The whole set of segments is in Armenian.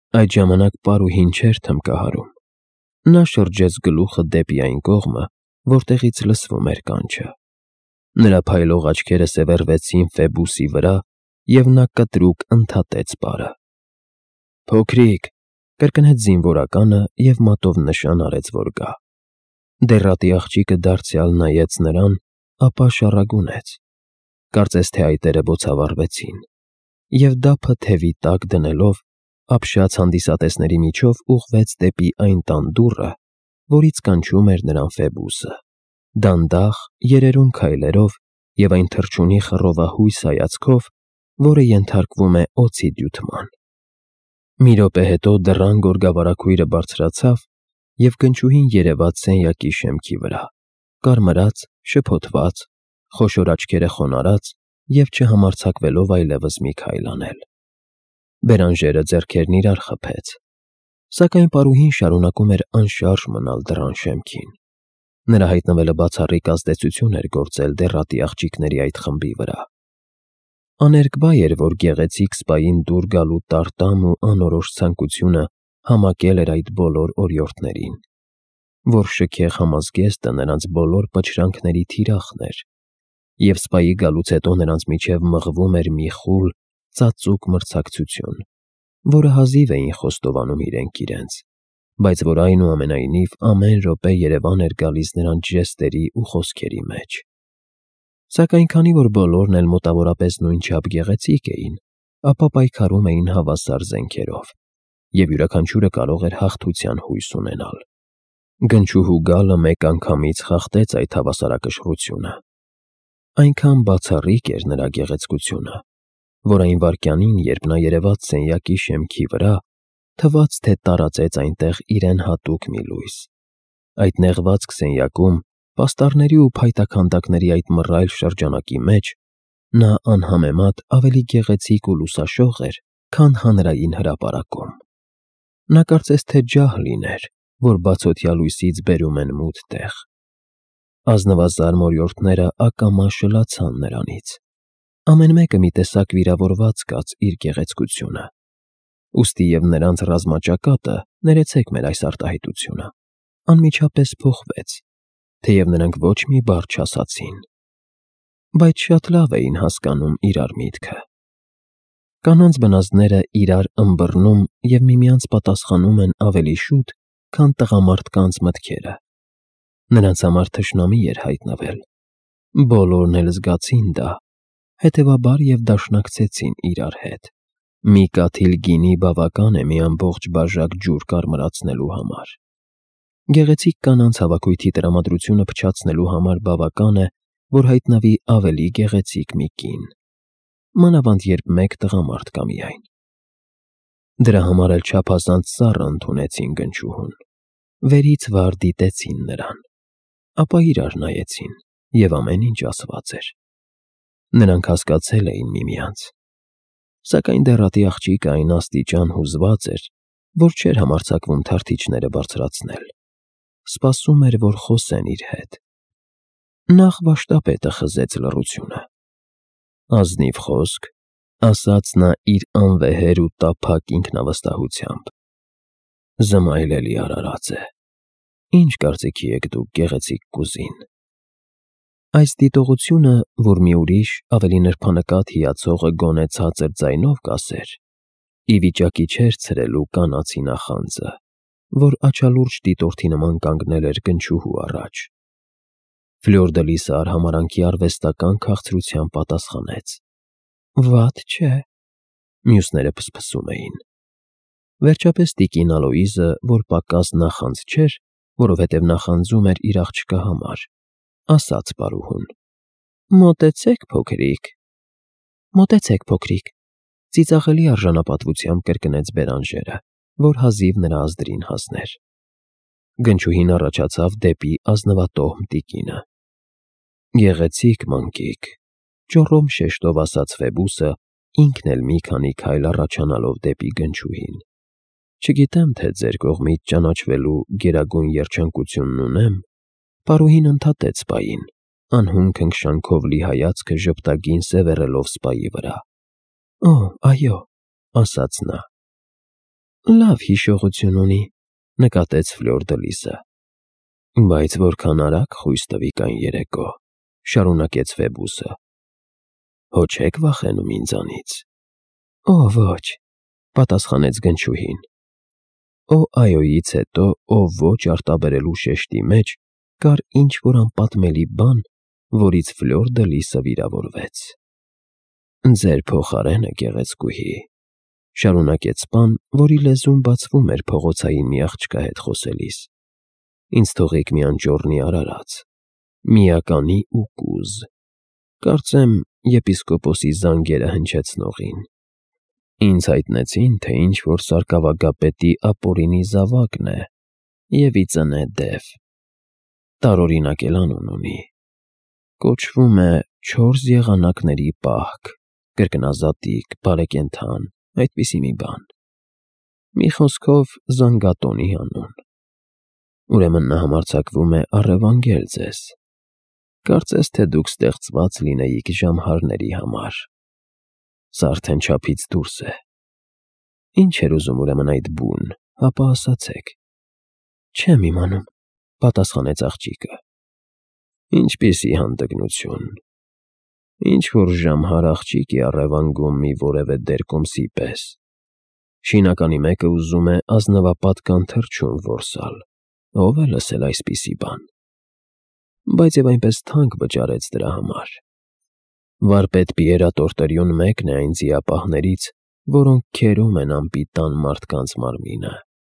Այդ ժամանակ պարուհին չէր թմկահարում։ Նա շրջեց գլուխը դեպի այն կողմը, որտեղից լսվում էր կանչը։ Նրա փայլող աչքերը սևեռվեցին Ֆեբուսի վրա, և նա կտրուկ ընդհատեց պարը։ «Փոքրիկ», կրկնեց զինվորականը և մատով նշան արեց, որ գա։ Դեռատի աղջիկը դարձյալ նայեց նրան, ապա շառագունեց։ Կարծես թե այտերը բոցավառվեցին, և դափը թևի տակ դնելով, ապշած հանդիսատեսների միջով ուղղվեց դեպի այն տան դուռը, որից կանչում էր նրան Ֆեբուսը, դանդաղ, երերուն քայլերով և այն թռչունի խռովահույս հայացքով, որը ենթարկվում է օձի դյութման։ Մի րոպե հետո դռան գորգավարագույրը բարձրացավ, և գնչուհին երևաց սենյակի շեմքի վրա, կարմրած, շփոթված, խոշոր աչքերը խոնարհած և չհամարձակվելով այլևս մի քայլ անել։ Բերանժերը ձեռքերն իրար խփեց, սակայն պարուհին շարունակում էր անշարժ մնալ դռան շեմքին։ Նրա հայտնվելը բացառիկ ազդեցություն էր գործել դեռատի աղջիկների այդ խմբի վրա։ Աներկբա էր, որ գեղեցիկ սպային դուր գալու տարտամ ու անորոշ ցանկությունը համակել էր այդ բոլոր օրիորդներին, որ շքեղ համազգեստը նրանց բոլոր պչրանքների թիրախն էր, և սպայի գալուց հետո նրանց միջև մղվում էր մի խուլ, ծածուկ մրցակցություն, որը հազիվ էին խոստովանում իրենք իրենց, բայց որ այնուամենայնիվ ամեն րոպե երևան էր գալիս նրանց ժեստերի ու խոսքերի մեջ։ Սակայն քանի որ բոլորն էլ մոտավորապես նույնչափ գեղեցիկ էին, ապա պայքարում էին հավասար զենքերով, և յուրաքանչյուրը կարող էր հաղթության հույս ունենալ։ Գնչուհու գալը մեկ անգամից խախտեց այդ հավասարակշռությունը։ Այնքան բացառիկ էր նրա գեղեցկությունը, որ այն վայրկյանին, երբ նա երևաց սենյակի շեմքի վրա, թվաց, թե տարածեց այնտեղ իրեն հատուկ մի լույս։ Այդ նեղվածք սենյակում, պաստառների ու փայտաքանդակների այդ մռայլ շրջանակի մեջ, նա անհամեմատ ավելի գեղեցիկ ու լուսաշող էր, քան հանրային հրապարակում։ Նա կարծես թե ջահ լիներ, որ բացօթյա լույսից բերում են մութ տեղ։ Ազնվազար մորյորդները ակամա շլացան նրանից։ Ամեն մեկը մի տեսակ վիրավորված զգաց իր գեղեցկությունը։ Ուստի և նրանց ռազմաճակատը, ներեցեք մեր այս արտահայտությունը, անմիջապես փոխվեց, թեև նրանք ոչ մի բառ չասացին, բայց շատ լավ էին հասկանում իրար միտքը։ Կանանց բնազդները իրար ըմբռնում և միմյանց պատասխանում են ավելի շուտ, քան տղամարդկանց մտքերը։ Նրանց համար թշնամի էր հայտնվել։ Բոլորն էլ զգացին դա, հետևաբար և դաշնակցեցին իրար հետ։ Մի կաթիլ գինի բավական է մի ամբողջ բաժակ ջուր կարմրացնելու համար։ Գեղեցիկ կանանց հավաքույթի տրամադրությունը փչացնելու համար բավական է, որ հայտնվի ավելի գեղեցիկ մի կին, մանավանդ երբ մեկ տղամարդ կա միայն։ Դրա համար էլ չափազանց սառը ընդունեցին գնչուհուն, վերից վար դիտեցին նրան, ապա իրար նայեցին, և ամեն ինչ ասված էր։ Նրանք հասկացել էին միմյանց։ Սակայն դեռատի աղջիկը այն աստիճան հուզված էր, որ չէր համարձակվում թարթիչները բարձրացնել։ Սպասում էր, որ խոսեն իր հետ։ Նախ վարժապետը խզեց լռությունը։ «Ազնիվ խոսք», ասաց նա իր անվեհեր ու տափակ ինքնավստահությամբ։ «Զմայլելի արարած է։ Ինչ կարծիքի եք դուք, գեղեցիկ կուզին»։ Այս դիտողությունը, որ մի ուրիշ, ավելի նրբանկատ հիացողը գոնե ցածր ձայնով կասեր, ի վիճակի չէր ցրելու կանացի նախանձը, որ աչալուրջ դիտորդի նման կանգնել էր գնչուհու առաջ։ Ֆլյուր դը Լիսը արհամարհանքի արվեստական քաղցրությամբ պատասխանեց. «Վատ չէ»։ Մյուսները փսփսում էին։ Վերջապես տիկին Ալոիզը, որ պակաս նախանձ չէր, որովհետև նախանձում էր իր աղջկա համար, ասաց պարուհուն. «Մոտեցեք, փոքրիկ»։ «Մոտեցեք, փոքրիկ», ծիծաղելի արժանապատվությամբ կրկնեց Բերանժերը, որ հազիվ նրա ազդրին հասներ։ Գնչուհին առաջացավ դեպի ազնվատոհմ տիկինը։ «Գեղեցիկ մանկիկ», ճոռոմ շեշտով ասաց Ֆեբուսը, ինքն էլ մի քանի քայլ առաջանալով դեպի գնչուհին։ «Չգիտեմ, թե ձեր կողմից ճանաչվելու գերագույն երջանկությունն ունեմ»։ Պարուհին ընդհատեց սպային, անհուն քնքշանքով լի հայացքը ժպտագին սևեռելով սպայի վրա։ «Օ, այո», ասաց նա։ Լավ հիշողություն ունի, նկատեց Ֆլյուր դը Լիսը։ Բայց որքան արագ խույս տվիք այն երեկո, շարունակեց Ֆեբուսը։ Հո չեք վախենում ինձանից։ Օ, ոչ, պատասխանեց գնչուհին։ Օ այոյից հետո ով ոչ արտաբերելու շեշտի մեջ կար ինչ-որ անպատմելի բան, որից Ֆլյուր դը Լիսը վիրավորվեց։ Ձեր փոխարենը, գեղեցկուհի, շարունակեց պան, որի լեզուն բացվում էր փողոցային մի աղջկա հետ խոսելիս։ Ինձ թողեք մի անճոռնի արարած, միականի ու կուզ։ Կարծեմ, եպիսկոպոսի զանգերը հնչեցնողին։ Ինձ հայտնեցին, թե ինչ-որ սարկավագապետի ապօրինի զավակն է և ի ծնե դև։ Տարօրինակ էլ անուն ունի։ Կոչվում է չորս եղանակների պահք, կրկնազատիկ, բարեկենդան, այդպիսի մի բան։ Մի խոսքով զանգատոնի անուն։ Ուրեմն նա համարձակվում է առևանգել ձեզ։ Կարծես թե դուք ստեղծված լինեիք ժամհարների համար։ Սա արդեն չափից դուրս է։ Ինչ էր ուզում ուրեմն այդ բուն, հապա ասացեք։ Չեմ իմանում, պատասխանեց աղջիկը։ Ինչպիսի հանդգնություն։ Ինչ-որ ժամհար աղջիկ է առևանգում մի որևէ դերկոմսի պես։ Շինականի մեկը ուզում է ազնվապատկան թռչուն որսալ։ Ով է լսել այսպիսի բան։ Բայց և այնպես թանկ վճարեց դրա համար։ Վարպետ Պիերա Տորտերյուն մեկն է այն ձիապահներից, որոնք քերում են անպիտան մարդկանց մարմինը։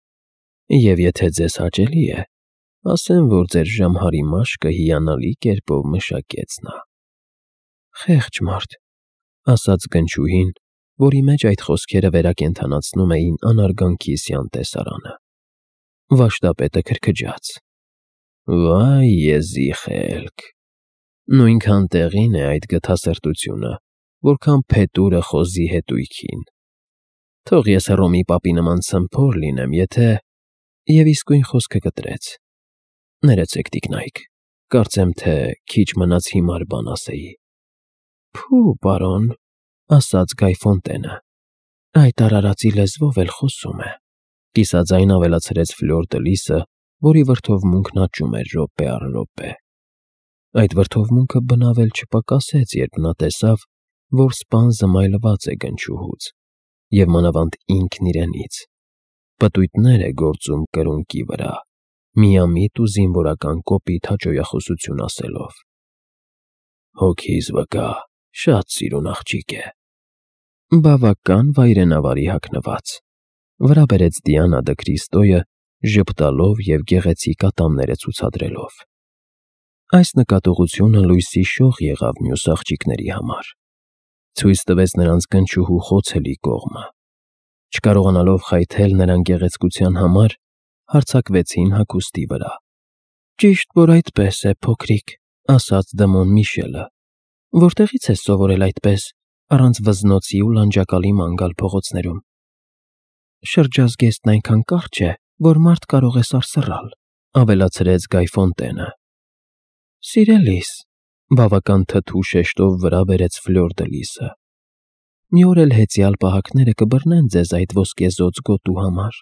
Եվ եթե ձեզ հաճելի է, ասեմ, որ ձեր ժամհարի մաշկը հիանալի կերպով մշակեց նա։ Խեղճ մարդ, ասաց գնչուհին, որի մեջ այդ խոսքերը վերակենդանացնում էին անարգանքիսյան տեսարանը։ Վաշտապետը քրքջաց։ Վայ, եզի խելք։ Նույնքան տեղին է այդ գթասրտությունը, որքան փետուրը խոզի հետույքին։ Թող ես Հռոմի պապի նման ցմփոր լինեմ, եթե… Եվ իսկույն խոսքը կտրեց։ Ներեցեք, տիկնայք, կարծեմ, թե քիչ մնաց հիմար բան ասեի։ Փու, պարոն, ասաց Գայ Ֆոնտենը, այդ արարածի լեզվով էլ խոսում է։ Կիսաձայն ավելացրեց Ֆլյուր դը Լիսը, որի վրդովմունքն աճում էր րոպե առ րոպե։ Այդ վրդովմունքը բնավ էլ չպակասեց, երբ նա տեսավ, որ սպան զմայլված է գնչուհուց, և մանավանդ ինքն իրենից։ Պտույտներ է գործում կրունկի վրա, միամիտ ու զինվորական կոպիտ հաճոյախոսություն ասելով։ Հոգիս վկա, շատ սիրուն աղջիկ է։ Բավական վայրենավարի հագնված, վրա բերեց Դիանա դը Քրիստոյը, ժպտալով և գեղեցիկ ատամները ցուցադրելով։ Այս նկատողությունը լույսի շող եղավ մյուս աղջիկների համար։ Ցույց տվեց նրանց գնչուհու խոցելի կողմը։ Չկարողանալով խայթել նրան գեղեցկության համար, հարձակվեցին հագուստի վրա։ Ճիշտ որ այդպես է, փոքրիկ, ասաց Դմոն Միշելը։ Որտեղից ես սովորել այդպես, առանց վզնոցի ու լանջակալի ման գալ փողոցներում։ Շրջազգեստն այնքան կարճ է, որ մարդ կարող է սարսռալ, ավելացրեց Գայ Ֆոնտենը։ Սիրելիս, բավական թթու շեշտով վրա բերեց Ֆլյուր դը Լիսը։ Մի օր էլ հեծյալ պահակները կբռնեն ձեզ այդ ոսկեզօծ գոտու համար։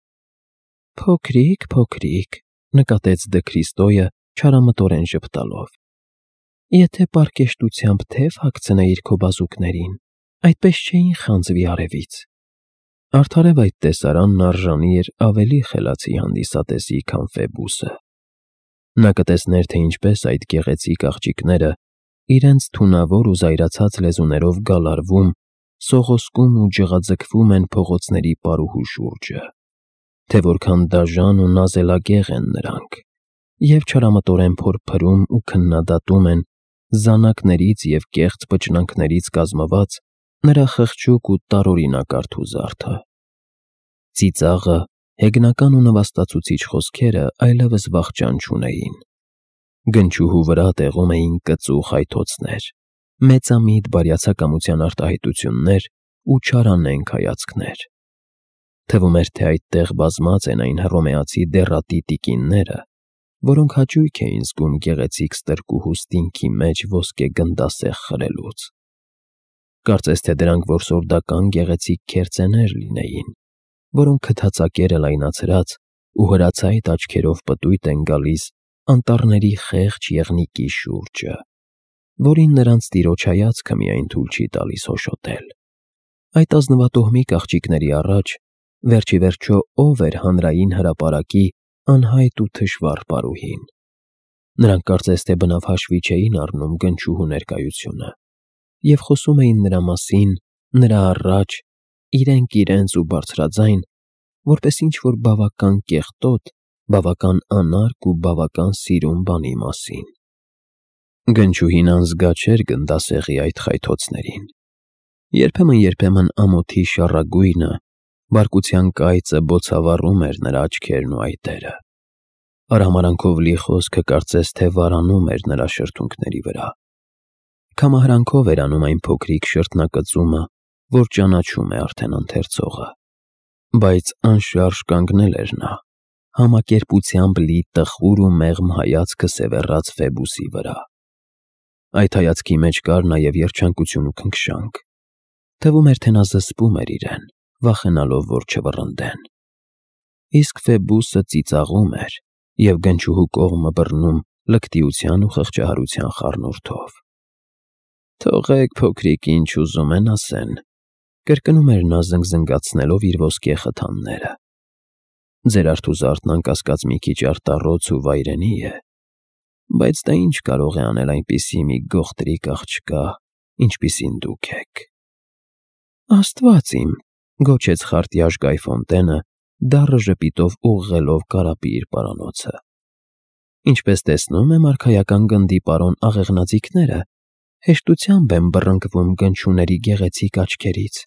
Փոքրիկ, փոքրիկ, նկատեց դը Քրիստոյը, չարամտորեն ժպտալով։ Եթե պարկեշտությամբ թև հագցնեիր քո բազուկներին, այդպես չէին խանձվի արևից։ Արդարև այդ տեսարանն արժանի էր ավելի խելացի հանդիսատեսի, քան Ֆեբուսը։ Նա կտեսներ, թե ինչպես այդ գեղեցիկ աղջիկները իրենց թունավոր ու զայրացած լեզուներով գալարվում, սողոսկում ու ջղաձգվում են փողոցների պարուհու շուրջը, թե որքան դաժան ու նազելագեղ են նրանք, և չարամտորեն փորփրում ու քննադատում են զանակներից և կեղծ բջնանքներից կազմված նրա խղճուկ ու տարօրինակ արթուզարդը։ Ծիծաղը, հեգնական ու նվաստացուցիչ խոսքերը այլևս վախճան չունեին։ Գնչուհու վրա տեղում էին կծու խայթոցներ, մեծամիտ բարյացակամության արտահայտություններ ու չարանենգ հայացքներ։ Թվում էր, թե այդտեղ բազմած են այն հռոմեացի դեռատի տիկինները, որոնք հաճույք էին զգում գեղեցիկ ստրկուհու ստինքի մեջ ոսկե գնդասեղ խրելուց։ Կարծես թե դրանք որսորդական գեղեցիկ քերծեներ լինեին, որոնք քթածակերը լայնացրած ու հրացայիտ աչքերով պտույտ են գալիս անտառների խեղճ եղնիկի շուրջը, որին նրանց տիրոջ հայացքը միայն թույլ չի տալիս հոշոտել։ Այդ ազնվատոհմիկ աղջիկների առաջ վերջի վերջո ով էր հանրային հրապարակի անհայտ ու թշվառ պարուհին։ Նրանք կարծես թե բնավ հաշվի չէին առնում գնչուհու ներկայությունը և խոսում էին նրա մասին, նրա առաջ, իրենք իրենց ու բարձրաձայն, որպես ինչ-որ բավական կեղտոտ, բավական անարգ ու բավական սիրուն բանի մասին։ Գնչուհին անզգա չէր գնդասեղի այդ խայթոցներին։ Երբեմն ամոթի շառագույնը, բարկության կայծը բոցավառում էր նրա աչքերն ու այտերը։ Արհամարանքով լի խոսքը կարծես թե վարանում էր նրա շրթունքների վրա։ Կամահարանքով էր անում այն փոքրիկ շրթնակծումը, որ ճանաչում է արդեն ընթերցողը։ Բայց անշարժ կանգնել էր նա, համակերպությամբ լի տխուր ու մեղմ հայացքը սևեռած Ֆեբուսի վրա։ Այդ հայացքի մեջ կար նաև երջանկություն ու քնքշանք։ Թվում էր, թե նա զսպում էր իրեն, վախենալով, որ չվռնդեն։ Իսկ Ֆեբուսը ծիծաղում էր և գնչուհու կողմը բռնում լկտիության ու խղճահարության խառնուրդով։ «Թողեք փոքրիկ ինչ ուզում են ասեն», կրկնում էր նա զնգզնգացնելով իր ոսկե խթանները։ «Ձեր արթուզարդն անկասկած մի քիչ արտառոց ու վայրենի է, բայց դա ինչ կարող է անել այնպիսի մի գողտրիկ աղջկա, ինչպիսին դուք եք»։ «Աստված իմ», գոչեց խարտյաշ Գայֆոնտենը, դառը ժպիտով ուղղելով կարապի իր պարանոցը։ «Ինչպես տեսնում եմ, արքայական գնդի պարոն աղեղնաձիգները հեշտությամբ են բռնկվում գնչուների գեղեցիկ աչքերից»։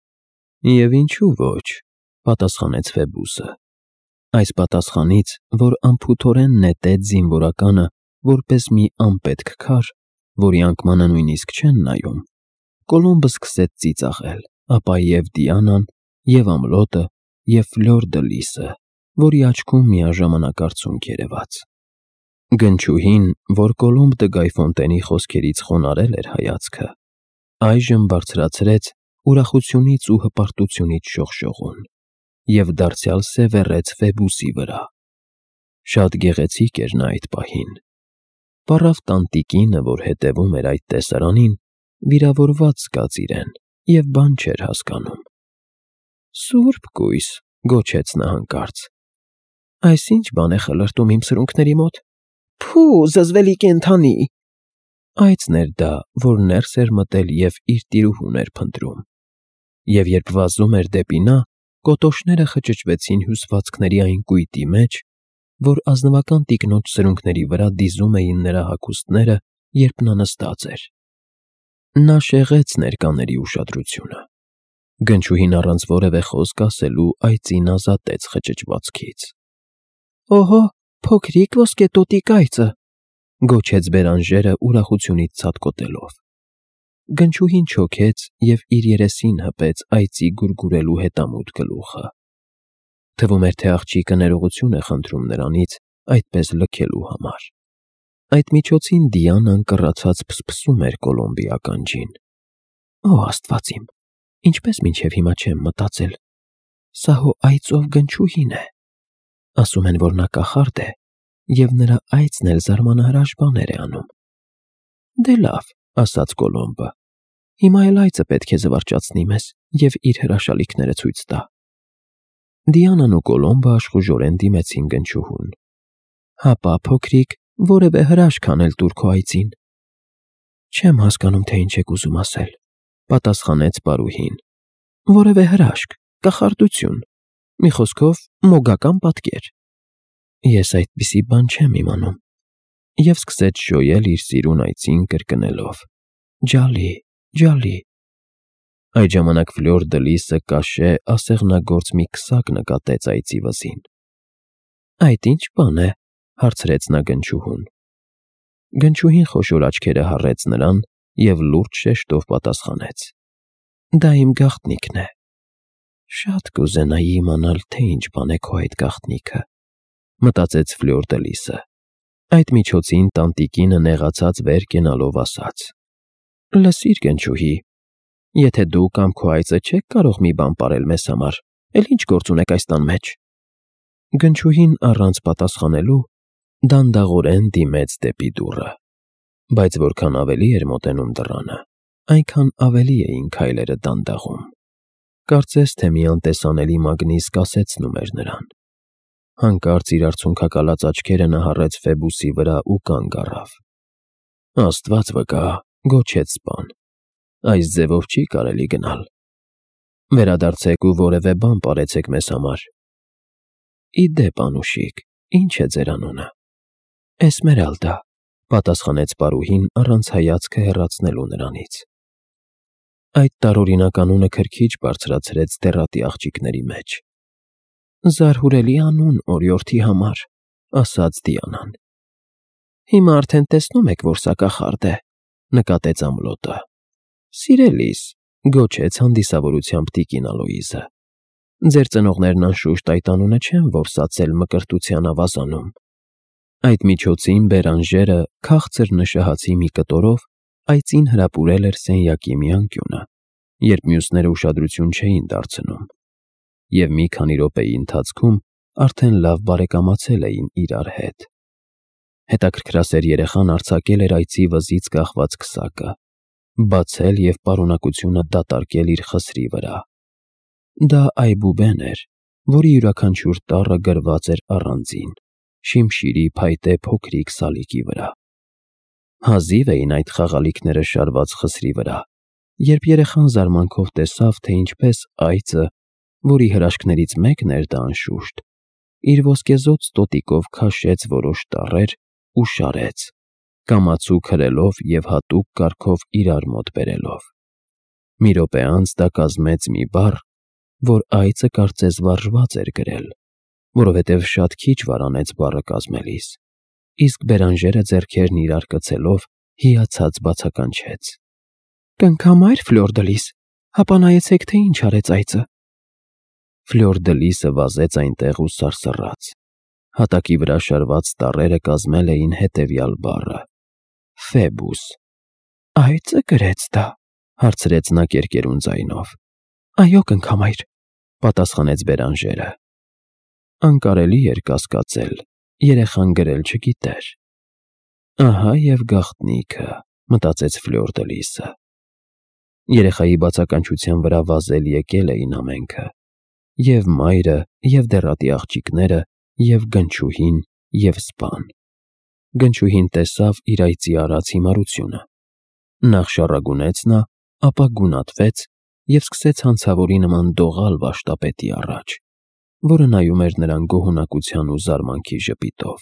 «Եվ ինչու ոչ», պատասխանեց Ֆեբուսը։ Այս պատասխանից, որ անփութորեն նետեց զինվորականը որպես մի անպետք քար, որի անկմանը նույնիսկ չեն նայում, Կոլոմբը սկսեց ծիծաղել, ապա և Դիանան, և Ամլոտը, և Ֆլյուր դը Լիսը, որի աչքում միաժամանակ արցունք երևաց։ Գնչուհին, որ Կոլոմբ դը Գայֆոնտենի խոսքերից խոնարհել էր հայացքը, այժմ բարձրացրեց ուրախությունից ու հպարտությունից շողշողուն և դարձյալ սևեռեց Ֆեբուսի վրա։ Շատ գեղեցիկ էր նա այդ պահին։ Պառավ տանտիկինը, որ հետևում էր այդ տեսարանին, վիրավորված զգաց իրեն և բան չէր հասկանում։ «Սուրբ կույս», գոչեց նա հանկարծ, «այս ի՞նչ բան է խլրտում իմ սրունքների մոտ։ Փու, զզվելի կենդանի»։ Այծն էր դա, որ ներս էր մտել և իր տիրուհուն էր փնտրում։ Եվ երբ վազում էր դեպի նա, կոտոշները խճճվեցին հյուսվածքների այն կույտի մեջ, որ ազնվական տիկնոջ սրունքների վրա դիզում էին նրա հագուստները, երբ նա նստած էր։ Նա շեղեց ներկաների ուշադրությունը։ Գնչուհին առանց որևէ խոսք ասելու այծին ազատեց խճճվածքից։ «Օհո, փոքրիկ ոսկետոտիկ այծը», գոչեց Բերանժերը ուրախությունից ցատկոտելով։ Գնչուհին չոքեց և իր երեսին հպեց այծի գուրգուրելու հետամուտ գլուխը։ Թվում էր, թե աղջիկը ներողություն է խնդրում նրանից այդպես լքելու համար։ Այդ միջոցին Դիանան կռացած փսփսում էր Կոլոմբի ականջին։ «Օ Աստված իմ, ինչպես մինչև հիմա չեմ մտածել, սա հո այծով Գնչուհին է։ Ասում են, որ նա կախարդ է, և նրա այծն էլ զարմանահրաշ բաներ է անում»։ «Դե լավ», ասաց Կոլոմբը, «հիմա էլ այծը պետք է զվարճացնի մեզ և իր հրաշալիքները ցույց տա»։ Դիանան ու Կոլոմբը աշխուժորեն դիմեցին գնչուհուն։ «Հապա, փոքրիկ, որևէ հրաշք անել տուր քո այծին»։ «Չեմ հասկանում, թե ինչ եք ուզում ասել», պատասխանեց պարուհին։ «Որևէ հրաշք, կախարդություն, մի խոսքով, մոգական պատկեր»։ «Ես այդպիսի բան չեմ իմանում»։ Եվ սկսեց շոյել իր սիրուն այծին կրկնելով. «Ջալի, ջալի»։ Այդ ժամանակ Ֆլյուր դը Լիսը կաշե ասեղնագործ մի քսակ նկատեց այծի վզին։ «Այդ ի՞նչ բան է», հարցրեց նա գնչուհուն։ Գնչուհին խոշոր աչքերը հառեց նրան և լուրջ շեշտով պատասխանեց. «Դա իմ գաղտնիքն է»։ «Շատ կուզենայի իմանալ, թե ինչ բան է քո այդ գաղտնիքը», մտածեց Ֆլյուր դը Լիսը։ Այդ միջոցին տանտիկինը նեղացած վեր կենալով ասաց. «Լսիր, գնչուհի, եթե դու կամ քո այծը չեք կարող մի բան պարել մեզ համար, Էլ ինչ գործ ունեք այս տան մեջ։ Գնչուհին առանց պատասխանելու դանդաղորեն դիմեց դեպի դուռը, բայց որքան ավելի էր մոտենում դռանը, այնքան ավելի էին քայլերը դանդաղում։ Կարծես թե մի անտեսանելի մագնիս կասեցնում էր նրան։ Հանկարծ իր արցունքակալած աչքերը նահարեց Ֆեբուսի վրա ու կանգ առավ։ Աստված վկա, գոչեց սպան, այս ձևով չի կարելի գնալ։ Վերադարձեք ու որևէ բան պարեցեք մեզ համար։ Ի դեպ, անուշիկ, ինչ է ձեր անունը։ Էսմերալդա, պատասխանեց պարուհին առանց հայացքը հեռացնելու նրանից։ Այդ տարօրինակ անունը քրքիջ բարձրացրեց դեռատի աղջիկների մեջ։ Զարհուրելի անուն օրիորդի համար, ասաց Դիանան։ Հիմա արդեն տեսնում եք, որ սա կախարդ է, նկատեց ամլոտը։ Սիրելիս, գոչեց հանդիսավորությամբ տիկին Ալոիզը։ Ձեր ծնողներն անշուշտ այդ անունը չեն որսացել մկրտության ավազանում։ Այդ միջոցին Բերանժերը քաղցր նշահացի մի կտորով այծին հրապուրել էր սենյակի մի անկյունը, երբ մյուսները ուշադրություն չէին դարձնում, և մի քանի րոպեի ընթացքում արդեն լավ բարեկամացել էին իրար հետ։ Հետաքրքրասեր երեխան արձակել էր այծի վզից կախված քսակը, բացել և պարունակությունը դատարկել իր խսրի վրա։ Դա այբուբեն էր, որի յուրաքանչյուր տառը գրված էր առանձին, շիմշիրի փայտե փոքրիկ սալիկի վրա։ Հազիվ էին այդ խաղալիքները շարված խսրի վրա, երբ երեխան զարմանքով տեսավ, թե ինչպես այծը, որի հրաշքներից մեկն էր դա անշուշտ, իր ոսկեզօծ տոտիկով քաշեց որոշ տառեր ու շարեց, կամացուկ հրելով և հատուկ կարգով իրար մոտ բերելով։ Մի րոպե անց դա կազմեց մի բառ, որ այծը կարծես վարժված էր գրել, որովհետև շատ քիչ վարանեց բառը կազմելիս, իսկ Բերանժերը ձեռքերն իրար կցելով հիացած բացականչեց. Կնքամա՞յր Ֆլյուր դը լիս, հապա նայեցեք, թե ինչ արեց այծը։ Ֆլյուր դը լիսը վազեց այնտեղ ու սարսռաց։ Հատակի վրա շարված տառերը կազմել էին հետևյալ բառը. Ֆեբուս։ Այծը գրեց դա, հարցրեց նա կերկերուն ձայնով։ Այո, կնքամայր, պատասխանեց Բերանժերը։ Անկարելի էր կասկածել, երեխան գրել չգիտեր։ Ահա և գաղտնիքը, մտածեց Ֆլյուր դը լիսը։ Երեխայի բացականչության վրա վազել եկել էին ամենքը, և մայրը, և դեռատի աղջիկները, և գնչուհին, և սպան։ Գնչուհին տեսավ իր այծի արած հիմարությունը։ Նախ շառագունեց նա, ապա գունատվեց և սկսեց հանցավորի նման դողալ վաշտապետի առաջ, որը նայում էր նրան գոհունակության ու զարմանքի ժպիտով։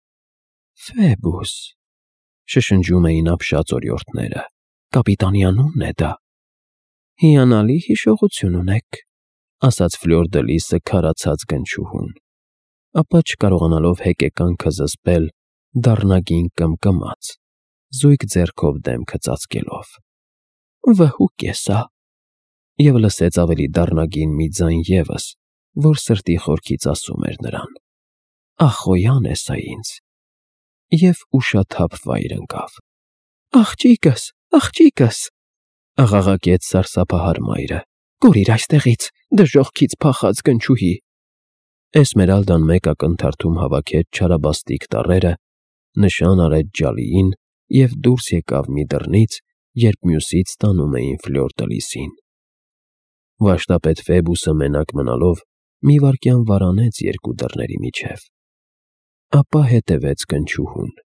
Ֆեբուս, շշնջում էին ապշած օրիորդները, կապիտանի անունն է դա։ Հիանալի հիշողություն ունեք, ասաց Ֆլյուր դը լիսը քարացած գնչուհուն, ապա չկարողանալով հեկեկանքը զսպել, դառնագին կմկմաց, զույգ ձեռքով դեմքը ծածկելով։ Վհուկ է սա։ Եվ լսեց ավելի դառնագին մի ձայն ևս, որ սրտի խորքից ասում էր նրան. Ախոյան է սա ինձ։ Եվ ուշաթափ վայր ընկավ։ Աղջիկս, աղջիկս, աղաղակեց սարսափահար մայրը, կորիր այստեղից, դժոխքից փախած գնչուհի։ Էսմերալդան մեկ ակնթարթում հավաքեց չարաբաստիկ տառերը, նշան արեց ջալիին և դուրս եկավ մի դռնից, երբ մյուսից տանում էին Ֆլյուր դը լիսին։ Վաշտապետ Ֆեբուսը մենակ մնալով մի վայրկյան վարանեց երկու դռների միջև, ապա հետևեց գնչուհուն։